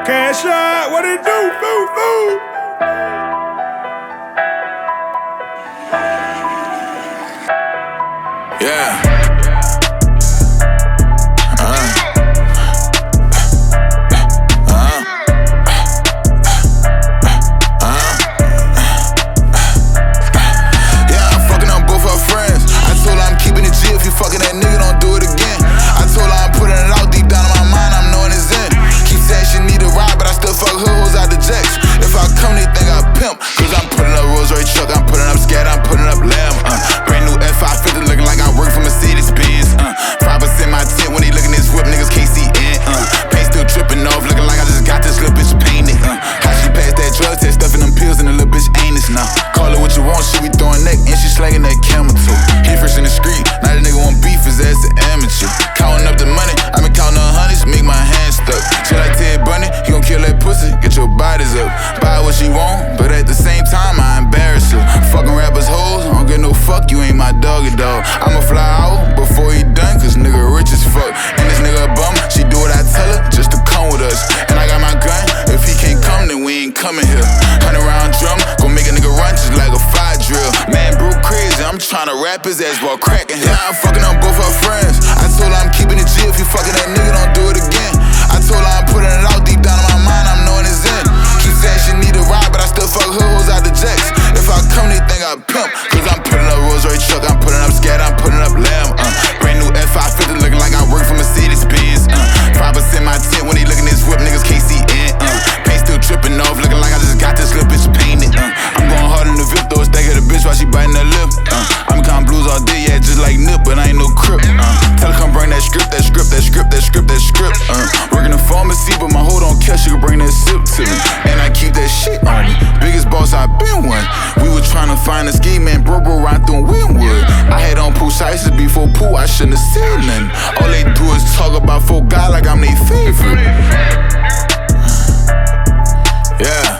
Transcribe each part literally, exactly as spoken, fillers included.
Cash out, what it do? Foo, foo. Yeah. Uh. Uh. Uh. Yeah, I'm fucking on both her friends. I told her I'm keeping it G. If you fucking that nigga, don't do it again. I told her I'm putting it out deep down in my mind, I'm knowing it's in. Keep saying she need a ride, but I still fuck her hoes out the jacks. If I come, they think I pimp. Cause I'm putting up Rolls Royce truck, I'm putting up Scat, I'm putting up Lamb. Uh. Brand new F five fifty looking like I work for Mercedes Benz. Uh. five percent my tent when they looking this whip, niggas can't see in. Uh. Paint still dripping off, looking like I just got this little bitch painted. Uh. How she passed that drug test, stuffing them pills in the little bitch anus now. Call her what you want, she be throwing neck, and she slanging that camel too. He fresh in the street, now that nigga want beef, his ass an amateur. Counting up the money, I been counting on hundreds, make my hands stuck. She like Ted Bundy, he gon' kill that pussy, get your bodies up. Buy what she want, but at the same time, I embarrass her. Fucking rappers hoes, I don't get no fuck, you ain't my doggy dog. I'ma fly out before he done, cause nigga rich as fuck. And this nigga a bum, she do what I tell her, just to come with us. And I got my gun, if he can't come, then we ain't coming here. Hundred round drum, gon' make a nigga run just like a fire drill. Man, bro crazy, I'm tryna rap his ass while cracking him. Yeah, I'm fucking on both her friends. I told her I'm keeping it G, if you fucking that nigga, don't do it again. I told her I'm putting it out deep down in my mind, I'm knowing it's in. Keep saying she need a ride, but I still fuck her hoes out the jacks. If I come, they think I pimp. Cause I'm putting up Rolls Royce truck, I'm putting up Scat, I'm putting up Lamb. Uh. Brand new F five fifty looking like I work for Mercedes Benz. Uh. five percent my tent when they looking this whip, niggas can't see in. Uh. Paint still dripping off, looking like I just got this little bitch painted. Uh. I'm going hard in the V I P, though, stack of the bitch while she biting her lip. Uh. I'm counting blues all day, yeah, just like Nip, but I ain't no crip. Uh. Tell her come bring that script, that script, that script, that script, that script. Uh. Working in pharmacy, but my hoe don't care, she can bring that sip to me. And I keep that shit on me. Biggest boss I been one. We was trying to find a ski, man, bro, bro, right through Winwood. I had on Pooh Shiesty before Pooh, I shouldn't have said nothing. All they do is talk about folk guy like I'm their favorite. Yeah.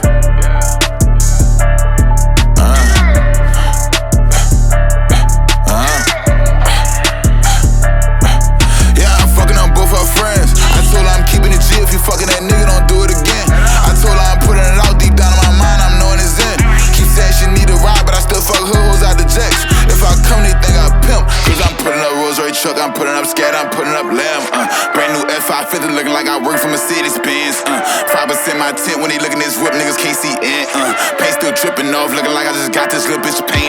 Fucking that nigga, don't do it again. I told her I'm putting it out deep down in my mind, I'm knowing it's in. Keep saying she need a ride, but I still fuck her hoes out the jacks. If I come, they think I pimp. Cause I'm putting up Rolls Royce truck, I'm putting up Scat, I'm putting up Lamb. Uh. Brand new F five fifty looking like I work for Mercedes Benz. Uh. five percent my tent when they looking this whip, niggas can't see in. Uh. Paint still dripping off, looking like I just got this little bitch paint.